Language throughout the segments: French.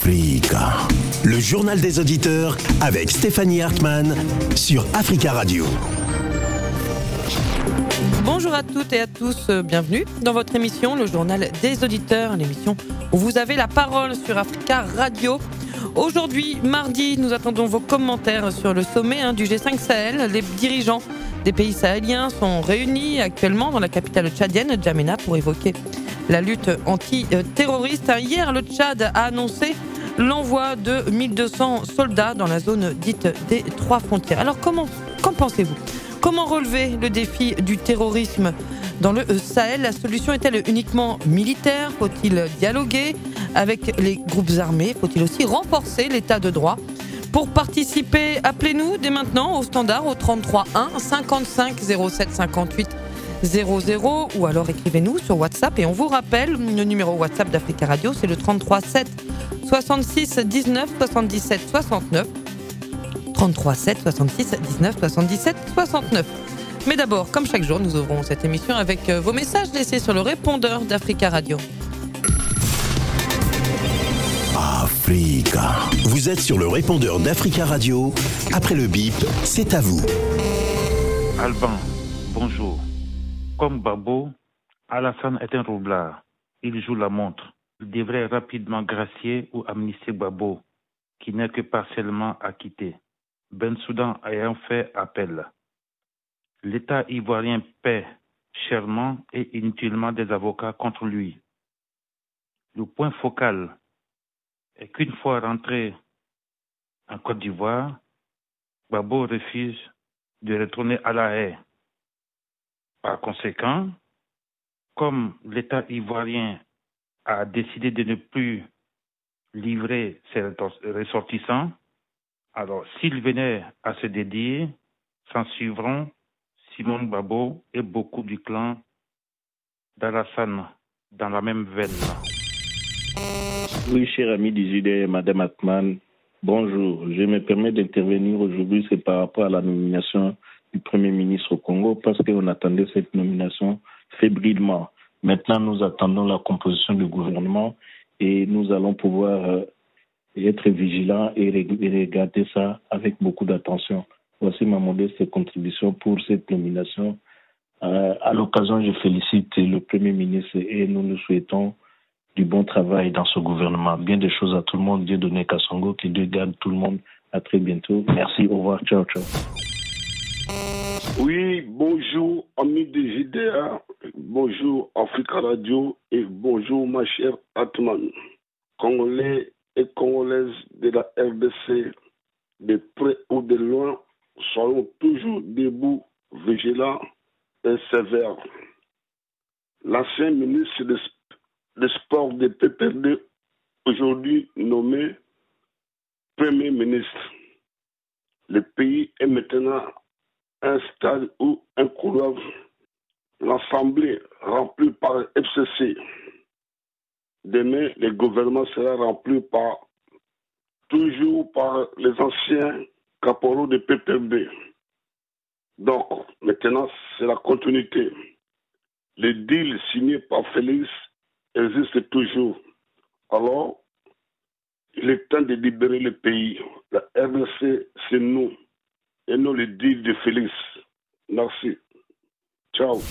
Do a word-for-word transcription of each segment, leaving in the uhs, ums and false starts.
Africa. Le journal des auditeurs avec Stéphanie Hartmann sur Africa Radio. Bonjour à toutes et à tous, bienvenue dans votre émission, le journal des auditeurs, l'émission où vous avez la parole sur Africa Radio. Aujourd'hui, mardi, nous attendons vos commentaires sur le sommet hein, du G cinq Sahel. Les dirigeants des pays sahéliens sont réunis actuellement dans la capitale tchadienne, N'Djamena, pour évoquer la lutte anti-terroriste. Hier, le Tchad a annoncé l'envoi de mille deux cents soldats dans la zone dite des trois frontières. Alors, comment, qu'en pensez-vous ? Comment relever le défi du terrorisme dans le Sahel ? La solution est-elle uniquement militaire ? Faut-il dialoguer avec les groupes armés ? Faut-il aussi renforcer l'état de droit ? Pour participer, appelez-nous dès maintenant au standard au trente-trois un cinquante-cinq zéro sept cinquante-huit zéro zéro ou alors écrivez-nous sur WhatsApp et on vous rappelle, le numéro WhatsApp d'Africa Radio, c'est le trente-trois sept soixante-six dix-neuf soixante-dix-sept soixante-neuf. trente-trois sept soixante-six dix-neuf soixante-dix-sept soixante-neuf. Mais d'abord, comme chaque jour, nous ouvrons cette émission avec vos messages laissés sur le répondeur d'Africa Radio. Africa. Vous êtes sur le répondeur d'Africa Radio. Après le bip, c'est à vous. Alban, bonjour. Comme Babo, Alassane est un roublard. Il joue la montre. Il devrait rapidement gracier ou amnistier Babo, qui n'est que partiellement acquitté. Bensouda ayant fait appel. L'État ivoirien paie chèrement et inutilement des avocats contre lui. Le point focal est qu'une fois rentré en Côte d'Ivoire, Babo refuse de retourner à La Haye. Par conséquent, comme l'État ivoirien a décidé de ne plus livrer ses ressortissants, alors s'il venait à se dédier, s'en suivront Simone Babo et beaucoup du clan d'Alassane dans la même veine. Oui, cher ami du J D, Madame Hartmann, bonjour. Je me permets d'intervenir aujourd'hui, c'est par rapport à la nomination du Premier ministre au Congo, parce qu'on attendait cette nomination fébrilement. Maintenant, nous attendons la composition du gouvernement et nous allons pouvoir euh, être vigilants et regarder ça avec beaucoup d'attention. Voici ma modeste contribution pour cette nomination. Euh, à l'occasion, je félicite le Premier ministre et nous nous souhaitons du bon travail dans ce gouvernement. Bien des choses à tout le monde. Dieu donne Kassongo, que Dieu garde tout le monde. À très bientôt. Merci. Au revoir. Ciao, ciao. Oui, bonjour, amis de J D A. Bonjour, Africa Radio. Et bonjour, ma chère Hartmann. Congolais et Congolaises de la R D C, de près ou de loin, soyons toujours debout, vigilants et sévères. L'ancien ministre des de Sports de P P R D, aujourd'hui nommé Premier ministre. Le pays est maintenant un stade où un couloir, l'Assemblée remplie par F C C. Demain, le gouvernement sera rempli par, toujours par les anciens caporaux de P P R D. Donc, maintenant, c'est la continuité. Le deal signé par Félix existe toujours. Alors, il est temps de libérer le pays. La R D C, c'est nous, et non le deal de Félix. Merci. Ciao.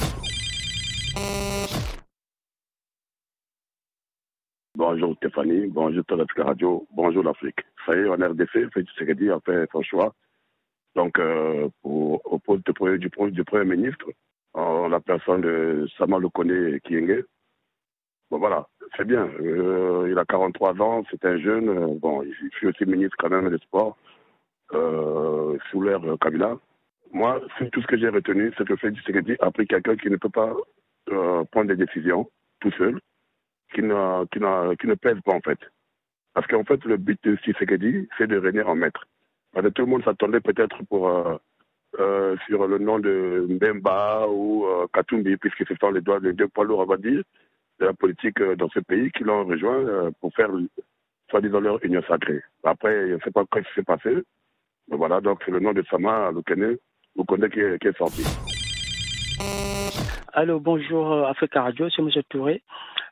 Bonjour Stéphanie, bonjour Africa Radio, bonjour l'Afrique. Ça y est, en R D C, Félix Tshisekedi a fait son choix. Donc, euh, pour, au poste du, du, du Premier ministre, en la personne de Sama Lokone Kyenge. Bon voilà, c'est bien. Euh, il a quarante-trois ans, c'est un jeune. Euh, bon, il fut aussi ministre quand même des Sports euh, sous l'ère Kabila. Moi, c'est tout ce que j'ai retenu, c'est que Félix Tshisekedi a pris quelqu'un qui ne peut pas euh, prendre des décisions tout seul, qui, n'a, qui, n'a, qui ne pèse pas en fait. Parce qu'en fait, le but de Tshisekedi, c'est de régner en maître. Parce que tout le monde s'attendait peut-être pour euh, euh, sur le nom de Mbemba ou euh, Katumbi, puisque ce sont les deux, les deux poids lourds, on va dire, de la politique dans ce pays qui l'ont rejoint pour faire, soi-disant, leur union sacrée. Après, je ne sais pas quoi s'est passé. Mais voilà, donc c'est le nom de Sama Lokone, Lokone qui est, qui est sorti. Allô, bonjour Africa Radio, c'est M. Touré.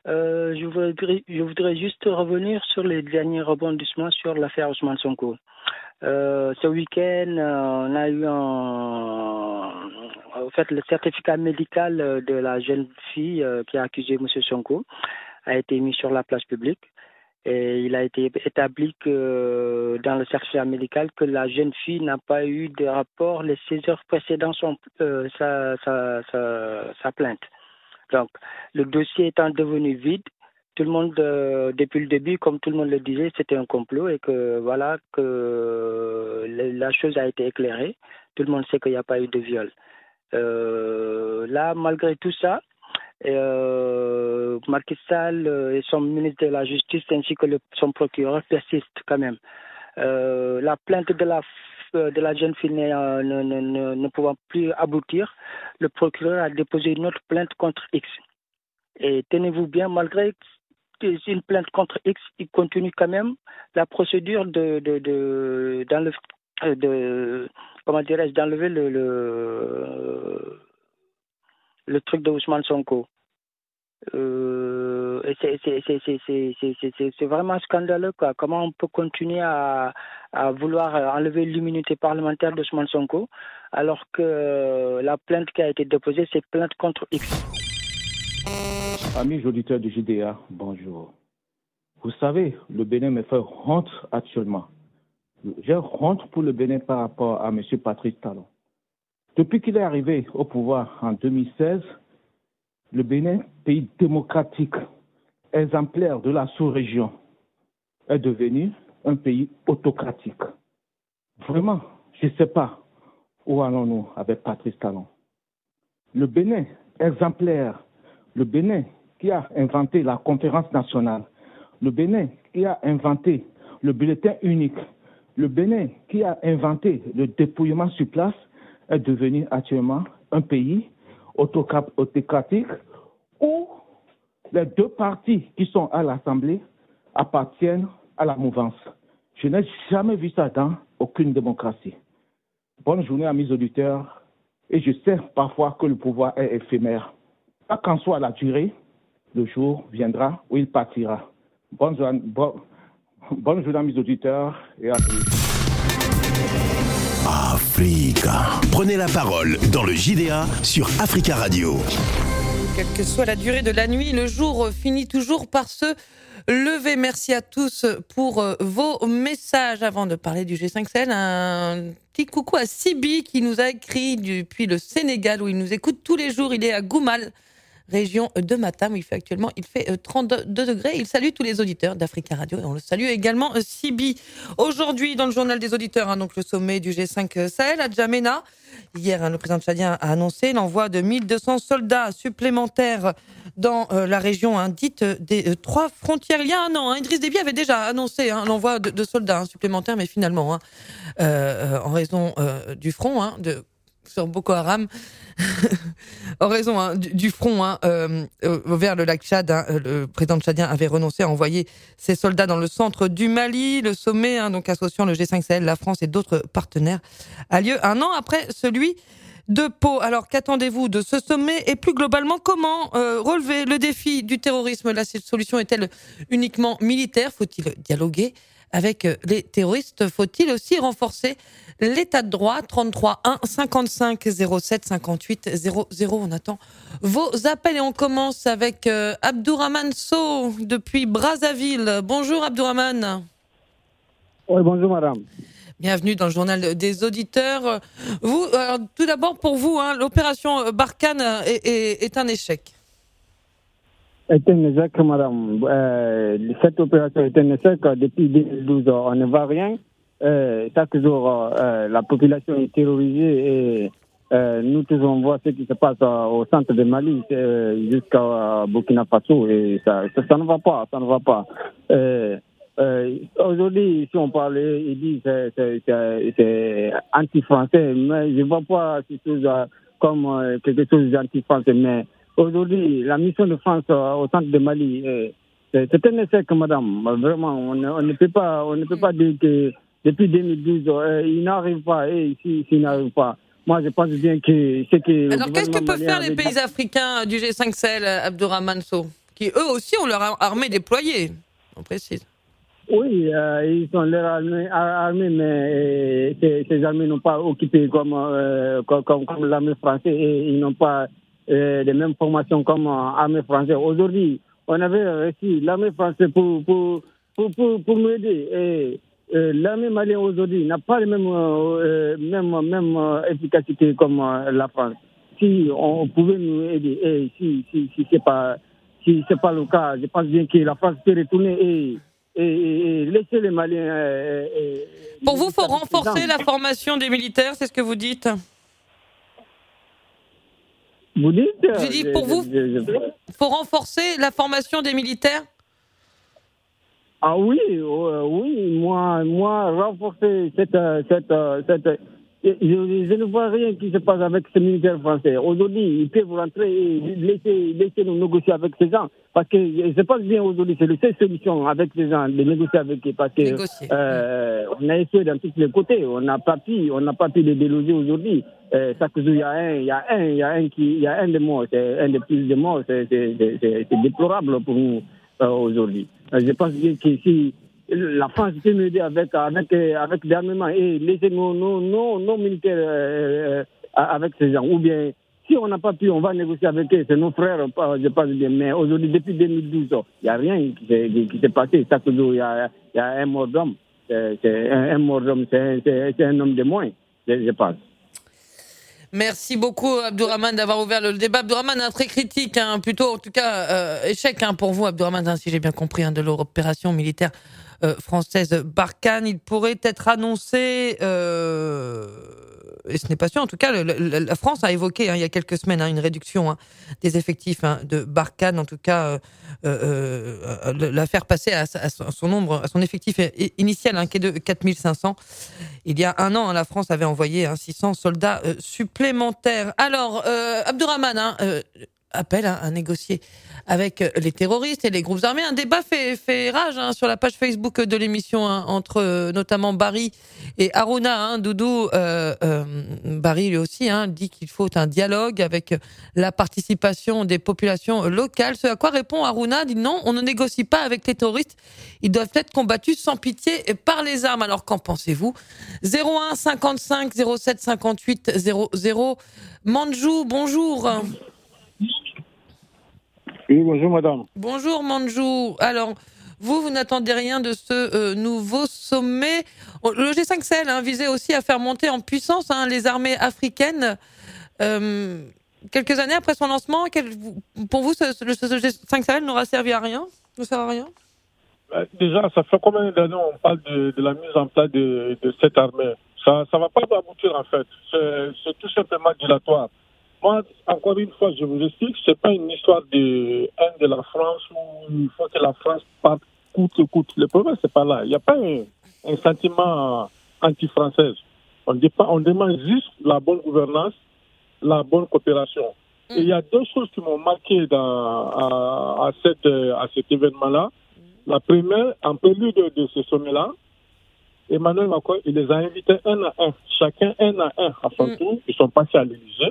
Euh, je, voudrais, je voudrais juste revenir sur les derniers rebondissements sur l'affaire Ousmane Sonko. Euh, ce week-end, euh, on a eu un, en fait, le certificat médical de la jeune fille euh, qui a accusé M. Sonko a été mis sur la place publique. Et il a été établi que dans le certificat médical que la jeune fille n'a pas eu de rapport les seize heures précédant son, euh, sa, sa, sa, sa plainte. Donc, le dossier étant devenu vide, tout le monde, euh, depuis le début, comme tout le monde le disait, c'était un complot et que voilà, que la chose a été éclairée. Tout le monde sait qu'il n'y a pas eu de viol. Euh, là, malgré tout ça, euh, Macky Sall et son ministre de la Justice ainsi que le, son procureur persistent quand même. Euh, la plainte de la de la jeune fille ne, ne, ne, ne pouvant plus aboutir, le procureur a déposé une autre plainte contre X. Et tenez-vous bien, malgré une plainte contre X, il continue quand même la procédure de, de, de, d'enlever, de, comment dirais-je, d'enlever le, le, le truc de Ousmane Sonko. Euh, c'est, c'est, c'est, c'est, c'est, c'est, c'est, c'est vraiment scandaleux, quoi. Comment on peut continuer à, à vouloir enlever l'immunité parlementaire d'Ousmane Sonko alors que la plainte qui a été déposée, c'est plainte contre X. Amis auditeurs du J D A, bonjour. Vous savez, le Bénin me fait honte actuellement. J'ai honte pour le Bénin par rapport à M. Patrice Talon. Depuis qu'il est arrivé au pouvoir en deux mille seize, le Bénin, pays démocratique, exemplaire de la sous-région, est devenu un pays autocratique. Vraiment, je ne sais pas où allons-nous avec Patrice Talon. Le Bénin, exemplaire, le Bénin qui a inventé la conférence nationale, le Bénin qui a inventé le bulletin unique, le Bénin qui a inventé le dépouillement sur place, est devenu actuellement un pays autocratique où les deux partis qui sont à l'Assemblée appartiennent à la mouvance. Je n'ai jamais vu ça dans aucune démocratie. Bonne journée à mes auditeurs. Et je sais parfois que le pouvoir est éphémère. Pas qu'en soit la durée, le jour viendra où il partira. Bonne journée, bon, bonne journée à mes auditeurs et à plus. Africa. Prenez la parole dans le J D A sur Africa Radio. Quelle que soit la durée de la nuit, le jour finit toujours par se lever. Merci à tous pour vos messages. Avant de parler du G cinq Sahel, un petit coucou à Sibi qui nous a écrit depuis le Sénégal où il nous écoute tous les jours. Il est à Goumal, région de Matam, où il fait actuellement il fait trente-deux degrés. Il salue tous les auditeurs d'Africa Radio et on le salue également Sibi. Aujourd'hui, dans le journal des auditeurs, hein, donc le sommet du G cinq Sahel à Djamena. Hier, hein, le président tchadien a annoncé l'envoi de mille deux cents soldats supplémentaires dans euh, la région hein, dite des euh, trois frontières. Il y a un an, hein, Idriss Déby avait déjà annoncé hein, l'envoi de, de soldats hein, supplémentaires, mais finalement, hein, euh, en raison euh, du front hein, de sur Boko Haram, en raison hein, du, du front hein, euh, euh, vers le lac Tchad, hein, le président tchadien avait renoncé à envoyer ses soldats dans le centre du Mali. Le sommet, hein, donc associant le G cinq Sahel, la France et d'autres partenaires, a lieu un an après celui de Pau. Alors qu'attendez-vous de ce sommet et plus globalement, comment euh, relever le défi du terrorisme? La solution est-elle uniquement militaire? Faut-il dialoguer avec les terroristes? Faut-il aussi renforcer l'état de droit? Trente-trois un cinquante-cinq zéro sept cinquante-huit zéro zéro. On attend vos appels et on commence avec euh, Abdourahmane Sow depuis Brazzaville. Bonjour Abdourahmane. Oui, bonjour madame. Bienvenue dans le journal des auditeurs. Vous, alors, tout d'abord pour vous, hein, l'opération Barkhane est, est, est un échec. Est un échec, madame. Euh, cette opération est un échec. Depuis deux mille douze, on ne voit rien. Euh, chaque jour, euh, la population est terrorisée et euh, nous tous on voit ce qui se passe euh, au centre de Mali euh, jusqu'à Burkina Faso et ça, ça, ça ne va pas, ça ne va pas. Euh, euh, aujourd'hui, si on parlait, ils disent que c'est, c'est, c'est anti-français, mais je ne vois pas ces choses comme euh, quelque chose d'anti-français. Mais aujourd'hui, la mission de France euh, au centre de Mali, euh, c'est, c'est un échec, madame. Vraiment, on ne, on ne peut pas, on ne peut pas dire que depuis deux mille douze, euh, il n'arrive pas, et ici, il n'arrive pas. Moi, je pense bien que c'est que. Alors, qu'est-ce que peuvent faire les pays africains du G cinq Sahel, Abdourahmane Sow? qui eux aussi ont leur armée déployée, on précise. Oui, euh, ils sont leur armée, armée mais ces, ces armées n'ont pas occupé comme, euh, comme, comme, comme l'armée française et ils n'ont pas euh, les mêmes formations comme l'armée française. Aujourd'hui, on avait reçu l'armée française pour, pour, pour, pour, pour nous aider. Et euh, l'armée malienne aujourd'hui n'a pas la même, euh, même, même euh, efficacité comme euh, la France. Si on pouvait nous aider, et si, si, si ce n'est pas, si c'est pas le cas, je pense bien que la France peut retourner et Et, et, et laisser les Maliens... Euh, euh, Pour vous, il faut renforcer la formation des militaires, c'est ce que vous dites? Vous dites J'ai dit, pour je, vous, il faut renforcer la formation des militaires? Ah oui, euh, oui, moi, moi renforcer cette... cette, cette je, je ne vois rien qui se passe avec ces militaires français. Aujourd'hui, ils peuvent rentrer et laisser, laisser nous négocier avec ces gens. Parce que je pense bien aujourd'hui, c'est la seule solution avec ces gens, de négocier avec eux. Parce que euh, on a essayé dans tous les côtés. On n'a pas pu, on n'a pas pu les déloger aujourd'hui. Euh, chaque jour, il y a un, il y a un, il y a un qui, il y a un de morts. C'est un de plus de morts. C'est, c'est, c'est, c'est déplorable pour nous euh, aujourd'hui. Euh, je pense bien que si la France peut nous aider avec, avec, avec l'armement et laisser nos, nos, nos, nos militaires euh, avec ces gens. Ou bien, si on n'a pas pu, on va négocier avec eux. C'est nos frères, je pense bien. Mais aujourd'hui, depuis deux mille douze, il n'y a rien qui s'est, qui s'est passé. Chaque jour, il y a, il y a un mort d'homme. C'est, c'est un, un mort d'homme, c'est, c'est, c'est un homme de moins, je, je pense. Merci beaucoup, Abdourahmane, d'avoir ouvert le débat. Abdourahmane, un très critique, hein, plutôt, en tout cas, euh, échec hein, pour vous, Abdourahmane, hein, si j'ai bien compris, hein, de l'opération militaire euh, française Barkhane. Il pourrait être annoncé, euh, et ce n'est pas sûr, en tout cas, le, le, la France a évoqué hein, il y a quelques semaines hein, une réduction hein, des effectifs hein, de Barkhane, en tout cas, euh, euh, la faire passer à, à son nombre, à son effectif initial, hein, qui est de quatre mille cinq cents. Il y a un an, hein, la France avait envoyé hein, six cents soldats euh, supplémentaires. Alors, euh, Abdourahmane hein, euh, appelle hein, à négocier avec les terroristes et les groupes armés. Un débat fait, fait rage hein, sur la page Facebook de l'émission hein, entre euh, notamment Barry et Harouna. Hein, Doudou, euh, euh, Barry lui aussi hein, dit qu'il faut un dialogue avec la participation des populations locales. Ce à quoi répond Harouna, dit non, on ne négocie pas avec les terroristes. Ils doivent être combattus sans pitié et par les armes. Alors qu'en pensez-vous? zéro un cinquante-cinq zéro sept cinquante-huit zéro zéro. Manjou, bonjour. Oui, bonjour madame. Bonjour Manjou. Alors, vous, vous n'attendez rien de ce euh, nouveau sommet. Le G cinq Sahel hein, visait aussi à faire monter en puissance hein, les armées africaines. Euh, quelques années après son lancement, quel, pour vous, ce, ce, ce G cinq Sahel n'aura servi à rien? Ne sert à rien? Déjà, ça fait combien d'années on parle de, de la mise en place de, de cette armée? Ça ne va pas aboutir en fait. C'est, c'est tout simplement dilatoire. Moi, encore une fois, je vous explique, ce n'est pas une histoire de haine de la France où il faut que la France parte coûte que coûte. Le problème, ce n'est pas là. Il n'y a pas un, un sentiment anti-français. On, dit pas, on demande juste la bonne gouvernance, la bonne coopération. Mm. Et il y a deux choses qui m'ont marqué dans, à, à, cette, à cet événement-là. La première, en prélude de, de ce sommet-là, Emmanuel Macron, il les a invités un à un, chacun un à un à son mm. tour. Ils sont passés à l'Élysée.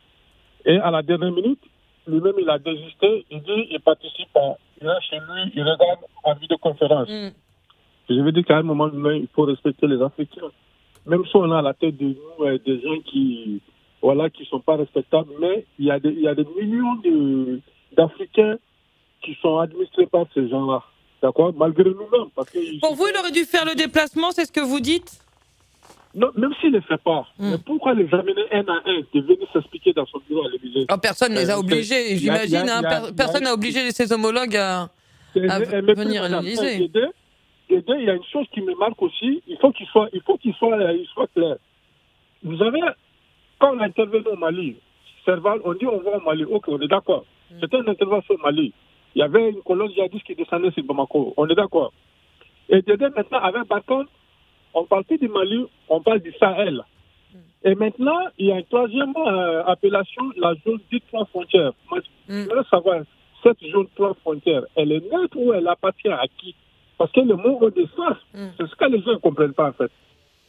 Et à la dernière minute, lui-même, il a désisté. Il dit il participe, à, il est chez lui, il regarde en vidéoconférence. Mm. Je veux dire qu'à un moment donné, il faut respecter les Africains. Même si on a à la tête de nous euh, des gens qui voilà, qui sont pas respectables, mais il y a des, il y a des millions de, d'Africains qui sont administrés par ces gens-là. D'accord? Malgré nous-mêmes. Parce que Pour vous, il aurait dû faire le déplacement, c'est ce que vous dites? Non, même s'il ne le fait pas, mm. mais pourquoi les amener un à un de venir s'expliquer dans son bureau à l'Élysée? Oh, personne ne les a obligés, j'imagine. Hein, per- personne n'a obligé ses homologues à, à venir à l'Élysée. Il y a une chose qui me marque aussi, il faut qu'il soit, il faut qu'il soit, il soit clair. Vous avez, quand on a intervenu au Mali, Serval, on dit on va au Mali, ok, on est d'accord. Mm. C'était une intervention au Mali. Il y avait une colonne djihadiste qui descendait sur Bamako, on est d'accord. Et dedans, maintenant, avec Barkhane, on ne parle plus du Mali, on parle du Sahel. Mm. Et maintenant, il y a une troisième euh, appellation, la zone dite trois frontières. Moi, je voudrais mm. savoir, cette zone trois frontières, elle est neutre ou elle appartient à qui? Parce que le mot au dessous, mm. c'est ce que les gens ne comprennent pas en fait.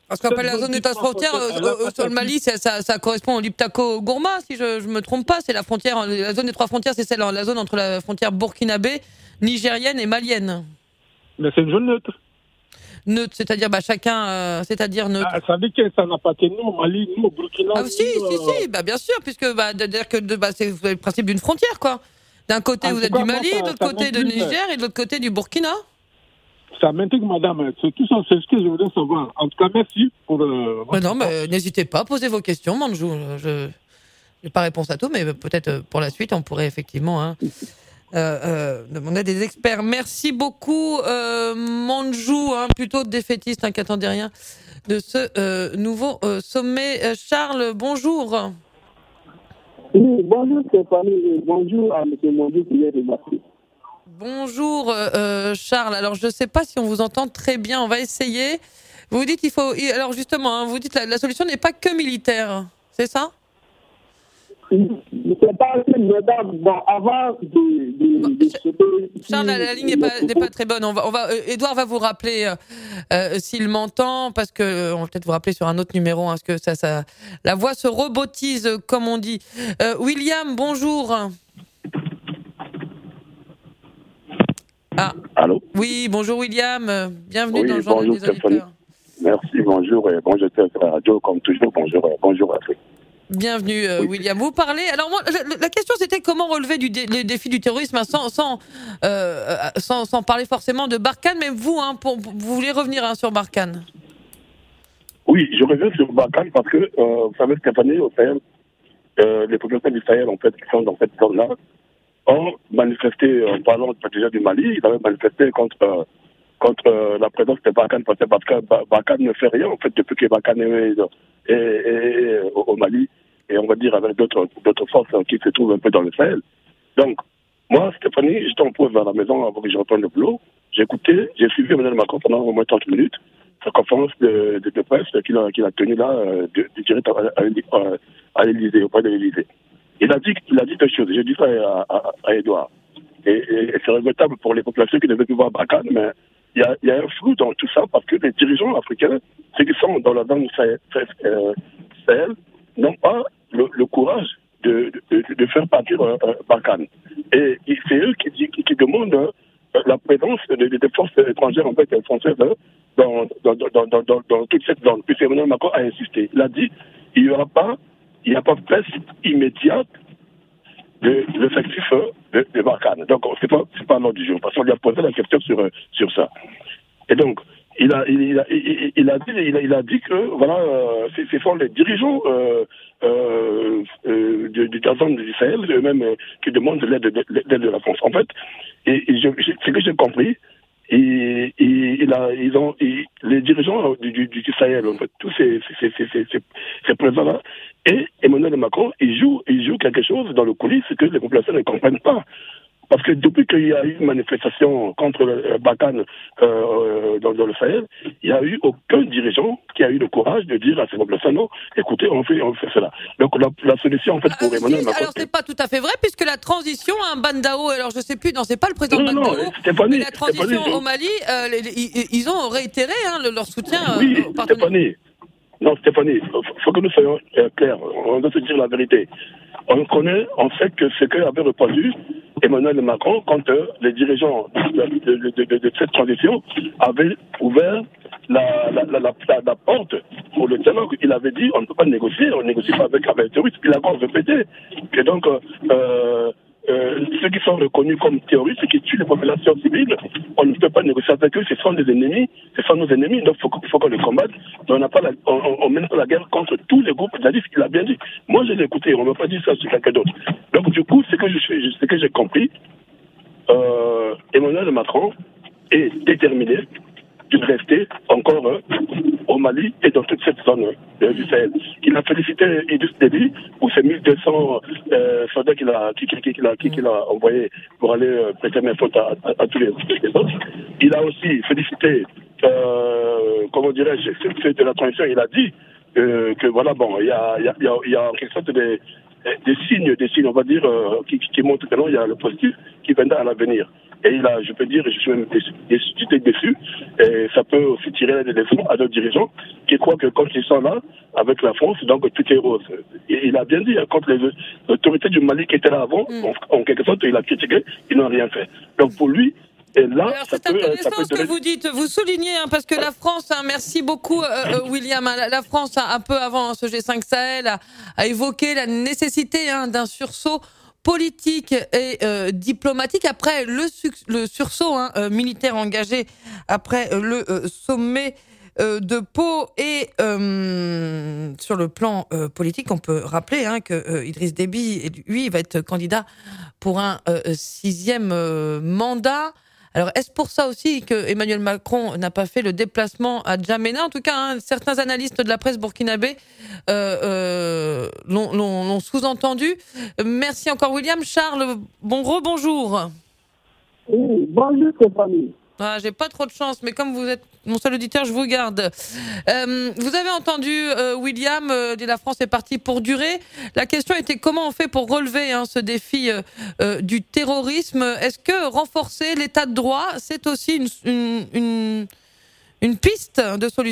Parce qu'après la zone de frontière, euh, sur le Mali, ça, ça, ça correspond au Liptako Gourma, si je ne me trompe pas. C'est la frontière, la zone des trois frontières, c'est celle, la zone entre la frontière burkinabé, nigérienne et malienne. Mais c'est une zone neutre. Neutre, c'est-à-dire bah, chacun, euh, c'est-à-dire neutre. Ah, ça veut dire que ça n'appartient ni au Mali, ni au Burkina. Ah si, ni, si, euh... si, bah, bien sûr, puisque bah, dire que bah, c'est le principe d'une frontière, quoi. D'un côté, en vous êtes cas, du Mali, moi, ça, de l'autre côté de Niger et de l'autre côté du Burkina. Ça m'intrigue, madame. C'est tout ça, c'est ce que je voulais savoir. En tout cas, merci pour... Euh, bah non, mais n'hésitez pas, posez vos questions, Manjou. Je n'ai pas réponse à tout, mais peut-être pour la suite, on pourrait effectivement hein, euh, euh, demander à des experts. Merci beaucoup, euh, Manjou, hein, plutôt défaitiste, hein, qui n'attendait rien de ce euh, nouveau euh, sommet. Euh, Charles, bonjour. Oui, bonjour Stéphanie, bonjour à M. Manjou qui est débattu. Bonjour euh, Charles, alors je ne sais pas si on vous entend très bien, on va essayer. Vous dites il faut, alors justement, hein, vous dites la, la solution n'est pas que militaire, c'est ça? C'est pas bon, avant de, de, bon, de Charles, la, la ligne n'est pas, n'est pas très bonne. On va, on va, euh, Edouard va vous rappeler euh, euh, s'il m'entend, parce que euh, on va peut-être vous rappeler sur un autre numéro, hein, parce que ça, ça, la voix se robotise, comme on dit. Euh, William, bonjour. Ah. Allô? Oui, bonjour William, bienvenue oui, dans le journal des auditeurs. Merci, bonjour, et bonjour à la radio, comme toujours, bonjour, bonjour à tous. Bienvenue euh, oui. William, vous parlez, alors moi, la question c'était comment relever du dé, les défis du terrorisme hein, sans, sans, euh, sans, sans parler forcément de Barkhane, mais vous, hein, pour, vous voulez revenir hein, sur Barkhane? Oui, je reviens sur Barkhane parce que, euh, vous savez, Stéphanie, au Sahel, euh, les populations du Sahel, en fait, qui sont dans cette zone-là, ont manifesté, en parlant déjà du Mali, ils avaient manifesté contre, euh, contre euh, la présence de Barkhane, parce que Barkhane ne fait rien, en fait, depuis que Barkhane est, est, est, est au Mali, et on va dire avec d'autres d'autres forces qui se trouvent un peu dans le Sahel. Donc, moi, Stéphanie, j'étais en pause à la maison avant que je reprenne le boulot, j'ai écouté, j'ai suivi Emmanuel Macron pendant au moins trente minutes, sa conférence de, de, de presse qu'il a, qu'il a tenue là, de, de direct à, à, à l'Élysée, auprès de l'Élysée. Il a dit, il a dit deux choses. J'ai dit ça à, à, à Edouard. Et, et, et c'est regrettable pour les populations qui devaient plus voir Barkhane, mais il y a, y a un flou dans tout ça parce que les dirigeants africains, ceux qui sont dans la zone Sahel, euh, Sahel n'ont pas le, le courage de, de, de faire partir euh, Barkhane. Et, et c'est eux qui, qui, qui demandent euh, la présence des de forces étrangères, en fait, françaises, euh, dans, dans, dans, dans, dans, dans toute cette zone. Puis Emmanuel Macron a insisté. Il a dit il n'y aura pas. Il n'y a pas de presse immédiate de l'effectif de, de Barkhane. Donc, ce n'est pas, pas l'ordre du jour, parce qu'on lui a posé la question sur, sur ça. Et donc, il a, il a, il, il a, dit, il a, il a dit que, voilà, euh, ce sont les dirigeants euh, euh, euh, de, de la zone du Sahel, eux-mêmes, euh, qui demandent l'aide de, de, de la France. En fait, et, et je, ce que j'ai compris, Et, et, il a, ils ont, et les dirigeants du, du, du Sahel, en fait, tous ces, ces, ces, ces, ces, ces présidents-là, et Emmanuel Macron, ils jouent, ils jouent quelque chose dans le coulisses que les populations ne comprennent pas. Parce que depuis qu'il y a eu une manifestation contre le Barkhane euh, dans, dans le Sahel, il n'y a eu aucun dirigeant qui a eu le courage de dire à ces populations, non, écoutez, on fait, on fait cela. Donc la, la solution, en fait, pour euh, Emmanuel si, Macron... Alors, c'est pas tout à fait vrai, puisque la transition à un Bandao, alors je sais plus, non, c'est pas le président non, Bandao, non, Stéphanie, mais la transition Stéphanie, au Mali, euh, les, les, ils ont réitéré hein, leur soutien oui, euh, aux partenaires. Stéphanie. Non, Stéphanie, il faut que nous soyons euh, clairs, on doit se dire la vérité. On connaît, on sait que ce qu'avait répondu Emmanuel Macron quand euh, les dirigeants de, de, de, de, de cette transition avaient ouvert la, la, la, la, la, la porte pour le dialogue. Il avait dit on ne peut pas négocier, on ne négocie pas avec, avec les terroristes. Il a encore répété que donc euh, euh, ceux qui sont reconnus comme terroristes, qui tuent les populations civiles, on ne peut pas négocier avec eux, ce sont des ennemis, ce sont nos ennemis, donc il faut, faut qu'on les combatte. Mais on n'a pas la, on ne mène pas la guerre contre tous les groupes djihadistes, il a bien dit. Moi je l'ai écouté, on ne m'a pas dit ça sur quelqu'un d'autre. Donc du coup, ce que je suis, ce que j'ai compris, euh, Emmanuel Macron est déterminé de rester encore euh, au Mali et dans toute cette zone euh, du Sahel. Il a félicité Idriss Déby pour ces mille deux cents euh, soldats qu'il a, qu'il, qu'il, qu'il a, qu'il a envoyés pour aller euh, prêter main forte à, à, à tous les, les autres. Il a aussi félicité, euh, comment dirais-je, ceux de la transition. Il a dit euh, que voilà, bon, il y a, il y a, il y a, il y a en quelque sorte des, des signes, des signes, on va dire, euh, qui, qui montrent que non, il y a le positif qui viendra à l'avenir. Et il a, je peux dire, je suis même déçu, déçu, déçu. Et ça peut aussi tirer des leçons à nos dirigeants qui croient que quand ils sont là, avec la France, donc tout est rose. Et il a bien dit, quand les autorités du Mali qui étaient là avant, mm. en, en quelque sorte, il a critiqué, ils n'ont rien fait. Donc pour lui, et là, alors, c'est peut, intéressant peut ce que vous dites. Vous soulignez, hein, parce que la France, hein, merci beaucoup, euh, William, hein, la, la France, hein, un peu avant hein, ce G cinq Sahel, a, a évoqué la nécessité hein, d'un sursaut politique et euh, diplomatique après le, le sursaut hein, euh, militaire engagé après euh, le euh, sommet euh, de Pau. Et euh, sur le plan euh, politique, on peut rappeler hein, que euh, Idriss Déby, lui, va être candidat pour un euh, sixième euh, mandat. Alors, est-ce pour ça aussi que Emmanuel Macron n'a pas fait le déplacement à Djamena ? En tout cas, hein, certains analystes de la presse burkinabé euh, euh, l'ont, l'ont, l'ont sous-entendu. Merci encore, William. Charles, bon rebonjour. Oui, bonjour, Stéphanie. Ah, j'ai pas trop de chance, mais comme vous êtes mon seul auditeur, je vous garde. Euh, vous avez entendu euh, William, euh, la France est partie pour durer. La question était comment on fait pour relever hein, ce défi euh, euh, du terrorisme. Est-ce que renforcer l'état de droit, c'est aussi une, une, une, une piste de solution ?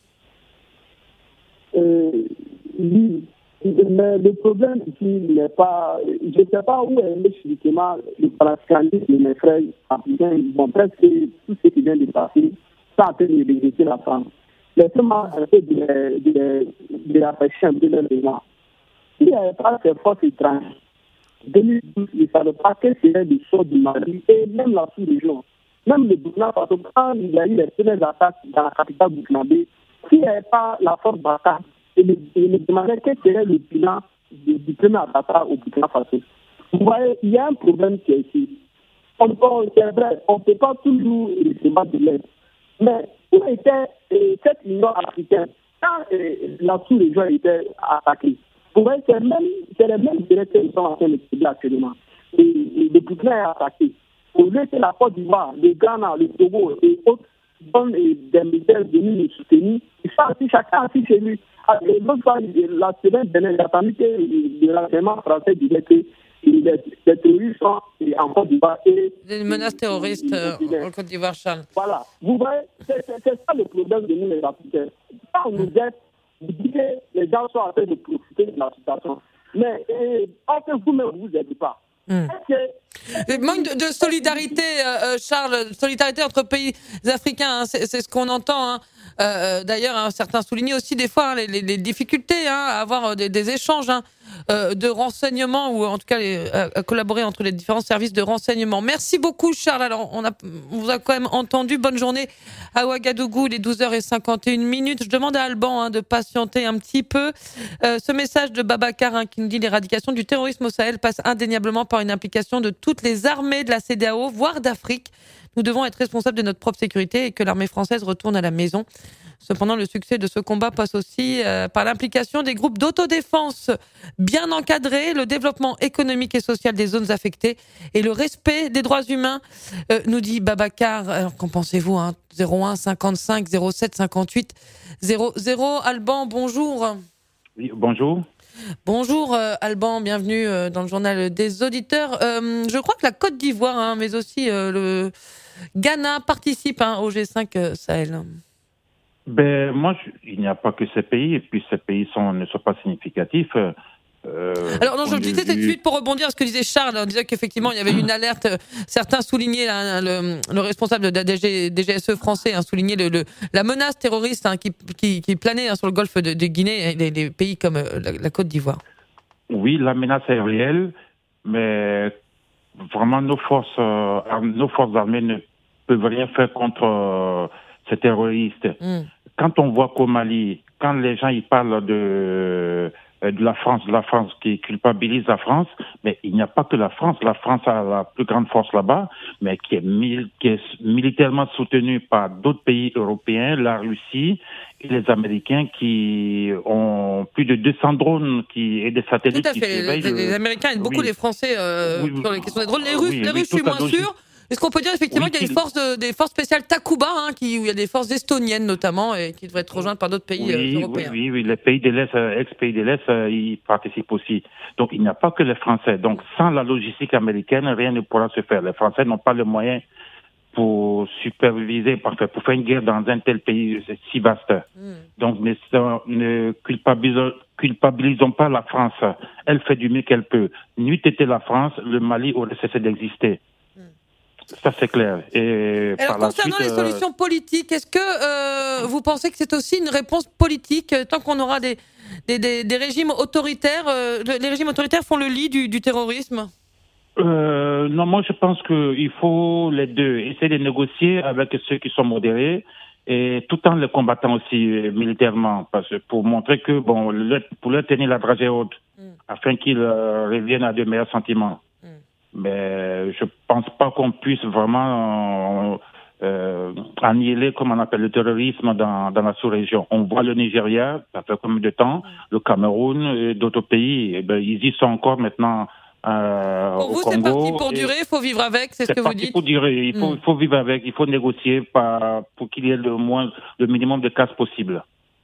euh, Oui, mais le problème ici n'est pas... Je ne sais pas où est justement le parascandisme de mes frères africains. Bon, presque tout ce qui vient de passer, ça en train de dégraisser la France. Laissez-moi un peu de, de, de rafraîchir un peu leur mémoire. S'il n'y avait pas ces forces étrangères, en deux mille douze, ils ne savaient pas quel serait le sort du Mali et même la sous-région. Même le Burkina Faso, quand il y a eu les premières attaques dans la capitale burkinabé, s'il n'y avait pas la force d'attaque, il me demandait quel serait le bilan du, du premier attaque au Burkina Faso. Vous voyez, il y a un problème qui est ici. On, on, c'est vrai, on ne peut pas toujours se battre de l'aide. Mais où était euh, cette Union africaine quand euh, la sous-région était attaquée? Vous voyez, c'est, même, c'est les mêmes directeurs qui sont en train de se dire actuellement. Et, et le Burkina est attaqué. Au lieu que la Côte d'Ivoire, le Ghana, le Togo et autres donnent des militaires venus nous soutenir, ils sont assis chacun assis chez lui. L'autre fois, la semaine dernière, il a fallu que le renseignement français disait que les, les terroristes sont en Côte d'Ivoire. Et des menaces terroristes euh, en Côte d'Ivoire, Charles. Voilà. Vous voyez, c'est, c'est, c'est ça le problème de nous, les Africains. Quand on nous aide, vous dites que les gens sont en train de profiter de la situation. Mais en fait, vous-même, vous ne aidez pas. Mmh. Le manque de, de solidarité, euh, Charles, solidarité entre pays africains, hein, c'est, c'est ce qu'on entend. Hein. Euh, d'ailleurs, hein, certains soulignent aussi des fois hein, les, les, les difficultés hein, à avoir des, des échanges hein, euh, de renseignements ou en tout cas les, à, à collaborer entre les différents services de renseignement. Merci beaucoup, Charles. Alors, on, a, on vous a quand même entendu. Bonne journée à Ouagadougou, les douze heures cinquante et une minutes. Je demande à Alban hein, de patienter un petit peu. Euh, ce message de Babacar hein, qui nous dit l'éradication du terrorisme au Sahel passe indéniablement par une implication de toutes les armées de la C D A O, voire d'Afrique. Nous devons être responsables de notre propre sécurité et que l'armée française retourne à la maison. Cependant, le succès de ce combat passe aussi euh, par l'implication des groupes d'autodéfense bien encadrés, le développement économique et social des zones affectées et le respect des droits humains, euh, nous dit Babacar. Alors, qu'en pensez-vous hein zéro un cinquante-cinq zéro sept cinquante-huit zéro zéro. Alban, bonjour. Oui, bonjour. Bonjour euh, Alban, bienvenue euh, dans le journal des auditeurs. Euh, je crois que la Côte d'Ivoire, hein, mais aussi euh, le Ghana participent hein, au G cinq euh, Sahel. Ben, moi, je, il n'y a pas que ces pays, et puis ces pays sont, ne sont pas significatifs. Euh, Alors non, je le disais tout de suite pour rebondir à ce que disait Charles, on disait qu'effectivement il y avait une alerte, certains soulignaient, hein, le, le responsable de la D G, D G S E français hein, soulignait le, le, la menace terroriste hein, qui, qui, qui planait hein, sur le golfe de, de Guinée et les, les pays comme euh, la, la Côte d'Ivoire. Oui, la menace est réelle, mais vraiment nos forces, euh, nos forces armées ne peuvent rien faire contre euh, ces terroristes. Mm. Quand on voit qu'au Mali, quand les gens ils parlent de de la France, de la France qui culpabilise la France, mais il n'y a pas que la France. La France a la plus grande force là-bas, mais qui est, mil, qui est militairement soutenue par d'autres pays européens, la Russie et les Américains qui ont plus de deux cents drones qui, et des satellites. Tout à fait. Qui les, les, les Américains aident beaucoup oui. les Français euh, oui, sur les questions des drones. Les Russes, oui, les Russes oui, je suis moins sûr. Est-ce qu'on peut dire effectivement Oui, qu'il y a des qu'il- forces, de- des forces spéciales Takuba, hein, qui, où il y a des forces estoniennes notamment, et qui devraient être rejointes par d'autres pays Oui, euh, oui, européens. oui, oui, les pays de l'Est, euh, ex-pays de l'Est, euh, ils participent aussi. Donc, il n'y a pas que les Français. Donc, sans la logistique américaine, rien ne pourra se faire. Les Français n'ont pas le moyen pour superviser, pour faire pour faire une guerre dans un tel pays si vaste. Mm. Donc, ne, ne culpabilisons, culpabilisons pas la France. Elle fait du mieux qu'elle peut. N'eût été la France, le Mali aurait cessé d'exister. Mm. Ça, c'est clair. Et Alors, par la concernant suite, les solutions politiques, est-ce que euh, vous pensez que c'est aussi une réponse politique, euh, tant qu'on aura des, des, des, des régimes autoritaires, euh, les régimes autoritaires font le lit du, du terrorisme? Euh, non, moi je pense qu'il faut les deux. Essayer de négocier avec ceux qui sont modérés et tout en les combattant aussi euh, militairement, parce que pour montrer que bon, le, pour leur tenir la dragée haute, mm. afin qu'ils euh, reviennent à de meilleurs sentiments. Mm. Mais je pense pas qu'on puisse vraiment euh, euh, annihiler, comme on appelle le terrorisme dans, dans la sous-région. On voit le Nigeria, ça fait combien de temps, mm. le Cameroun et d'autres pays, et ben, ils y sont encore maintenant. Euh, pour vous, c'est parti pour durer, il faut vivre avec, c'est ce que vous dites. C'est parti pour durer, il faut, mm. il faut vivre avec, il faut négocier par, pour qu'il y ait le, moins, le minimum de casse possible.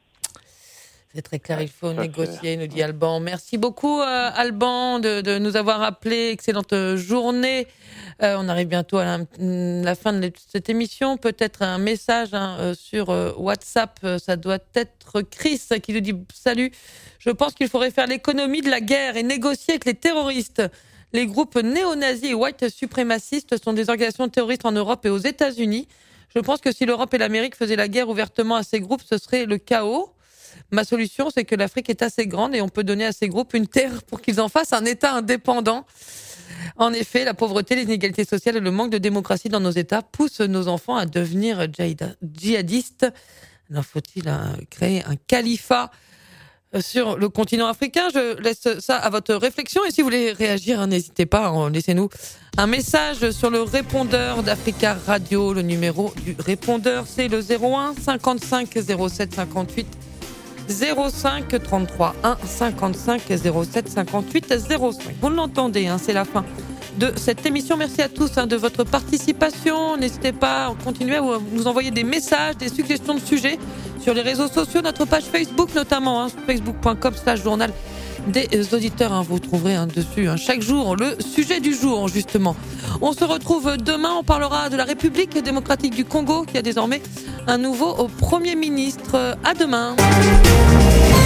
C'est très clair, il faut Ça négocier, fait... nous dit Alban. Merci beaucoup, euh, Alban, de, de nous avoir appelé. Excellente journée. Euh, on arrive bientôt à la, la fin de cette émission. Peut-être un message hein, euh, sur euh, WhatsApp. Ça doit être Chris qui nous dit « Salut, je pense qu'il faudrait faire l'économie de la guerre et négocier avec les terroristes. Les groupes néo-nazis et white suprémacistes sont des organisations terroristes en Europe et aux États-Unis. Je pense que si l'Europe et l'Amérique faisaient la guerre ouvertement à ces groupes, ce serait le chaos. Ma solution, c'est que l'Afrique est assez grande et on peut donner à ces groupes une terre pour qu'ils en fassent un État indépendant. En effet, la pauvreté, les inégalités sociales et le manque de démocratie dans nos États poussent nos enfants à devenir djihadistes. Alors, faut-il créer un califat sur le continent africain? Je laisse ça à votre réflexion. Et si vous voulez réagir, n'hésitez pas, laissez-nous un message sur le répondeur d'Africa Radio. Le numéro du répondeur, c'est le zéro un cinquante-cinq zéro sept cinquante-huit zéro cinq trente-trois un cinquante-cinq zéro sept cinquante-huit zéro cinq. Vous l'entendez, hein, c'est la fin de cette émission. Merci à tous hein, de votre participation. N'hésitez pas à continuer à nous envoyer des messages, des suggestions de sujets sur les réseaux sociaux, notre page Facebook notamment, hein, facebook point com slash journal des auditeurs. Hein, vous trouverez hein, dessus hein, chaque jour le sujet du jour justement. On se retrouve demain, on parlera de la République démocratique du Congo qui a désormais un nouveau Premier ministre. À demain.